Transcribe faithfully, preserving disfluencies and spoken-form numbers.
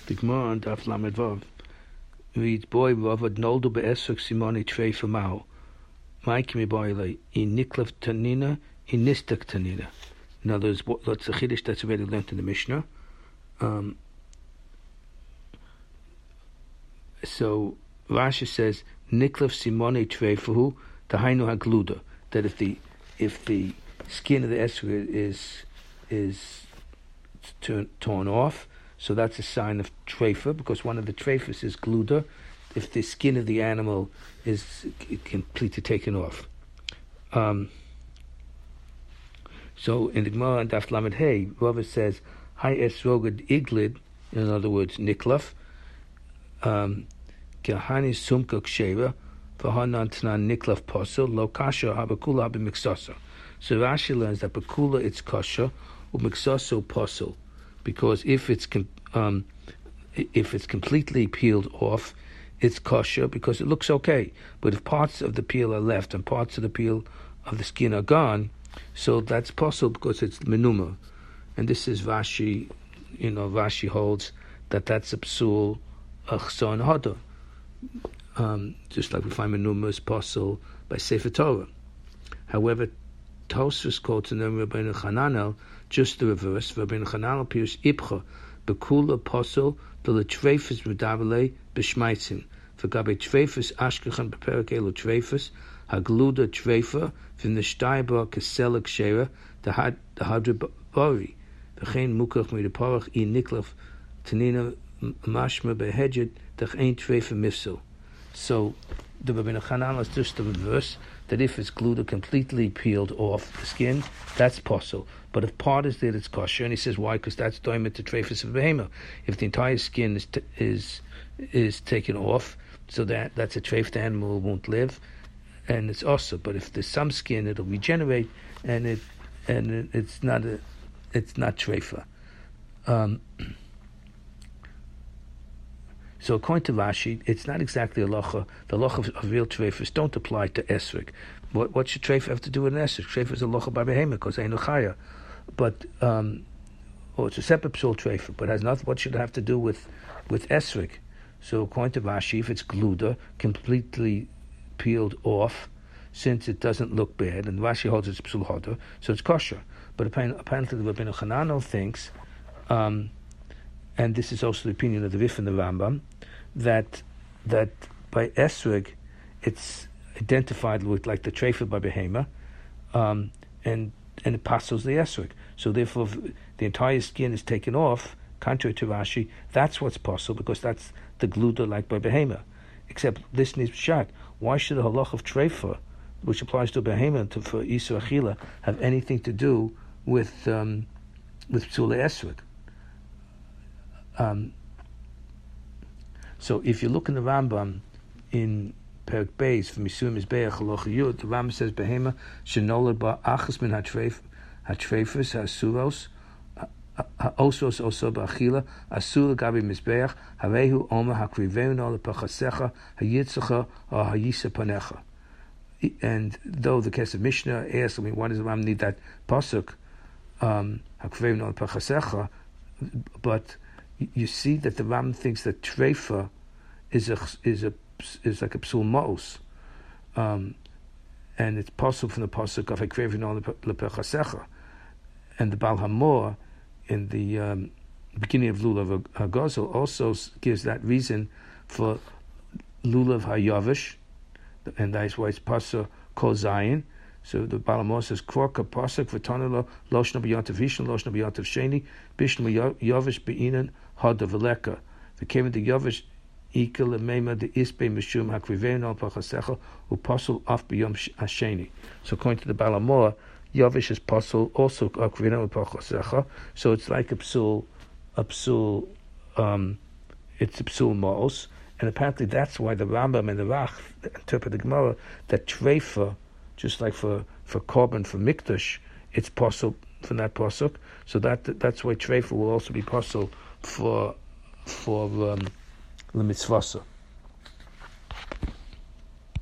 The Gemara on Daf Lamed Vav reads, "Boy Ravad noldu be'esrog simoni treifa mao. Ma'ikimi boyle in niklav tanina in nistak tanina." In other words, what's the chiddush that's already learned in the Mishnah? Um, so Rashi says niklav simoni treifahu tahainu hagluda, that if the if the skin of the esrog is is torn, torn off, so that's a sign of treifa, because one of the treifas is gluda, if the skin of the animal is completely taken off. Um, so in the Gemara and Daf Lamed Hey, Rava says, "Hai esrogad iglid," in other words, niklaf, um, "Kahani sumka ksheva, v'hanan tanan niklaf posel, lo kasha habakula habimiksasa." So Rashi learns that bakula it's kasha, umiksaso posel, because if it's um, if it's completely peeled off, it's kosher because it looks okay. But if parts of the peel are left and parts of the peel of the skin are gone, so that's possible because it's menuma. And this is Rashi, you know, Rashi holds that that's a psul achson hada. Um, just like we find menuma is possible by Sefer Torah. However, Tosfos quotes in the Rabbeinu Chananel just the reverse. Rabbeinu Chananel appears ibcha bekula posel the letreifus medavale b'shmaitzim. V'gabe treifus ashkechan beperak elu treifus hagluda treifa v'nishtayba kesela kshera the hadra bari v'chein mukach midaparach I niklaf tanina mashma behedjed dach ein treifa mifsel. So the Rabbeinu Chananel is just the reverse, that if it's glued or completely peeled off the skin, that's possible. But if part is there, it's kosher. And he says, why? Because that's doimit to treifus of behema. If the entire skin is t- is is taken off, so that that's a treif, the animal won't live, and it's also. But if there's some skin, it'll regenerate, and it and it, it's not a it's not treifa. Um, So according to Rashi, it's not exactly a locha. The locha of, of real treifas don't apply to esrog. What, what should treif have to do with an esrog? Treif is a locha by behema because ain't no chaya. But um, or it's a separate psul treifa, but has nothing. What should it have to do with with esrog? So according to Rashi, if it's gluda, completely peeled off, since it doesn't look bad, and Rashi holds it's psul hoda, so it's kosher. But apparently, apparently the Rabbeinu Chananel thinks. Um, and this is also the opinion of the Rif and the Rambam, that that by esrog, it's identified with like the treifa by behema, um, and and it passes the esrog. So therefore, if the entire skin is taken off, contrary to Rashi, that's what's possible because that's the gluda like by behema. Except this needs shot. Why should the halach of treifa, which applies to behema to for isur achila, have anything to do with um, with psula esrog? Um, so if you look in the Rambam in Perek Beis from Misuim Mizbeach Halacha Yud, the Rambam says behema shenolad ba achas min hatreif hatreifus hasuros haosos oso ba'achila asur gabi Mizbeach harehu omer hakrivenu lepachasecha hayitzacha or hayisa panecha. And though the case of Mishnah asks, I mean, why does the Rambam need that pasuk um, hakrivenu lepachasecha? But you see that the Ram thinks that treifa is a is a is like a psul ma'os, um, and it's possible from the pasuk of hakrevin lepechasecha, and the Baal Hamor in the um, beginning of Lulav Hagazel also gives that reason for Lulav Hayavish, and that's why it's pasuk Kol Zayin. So the Baal Hamor says Korka pasuk v'tanelo loshna b'yantav rishon loshna b'yantav sheni bishnu yavish be'inan hada v'leka v'kemen the yavish ikel lemeima the ispe mishum hakrivenu al pachasecha upasul af b'yom hasheni. So according to the Baal Hamor, yavish is pasul also hakrivenu al pachasecha. So it's like a psul, a psul, um, it's a psul ma'os, and apparently that's why the Rambam and the Rach interpret the Gemara that treifa, just like for, for korban, for mikdash, it's possible from that pasuk. So that that's why treifa will also be possible for for um, the mitzvasa.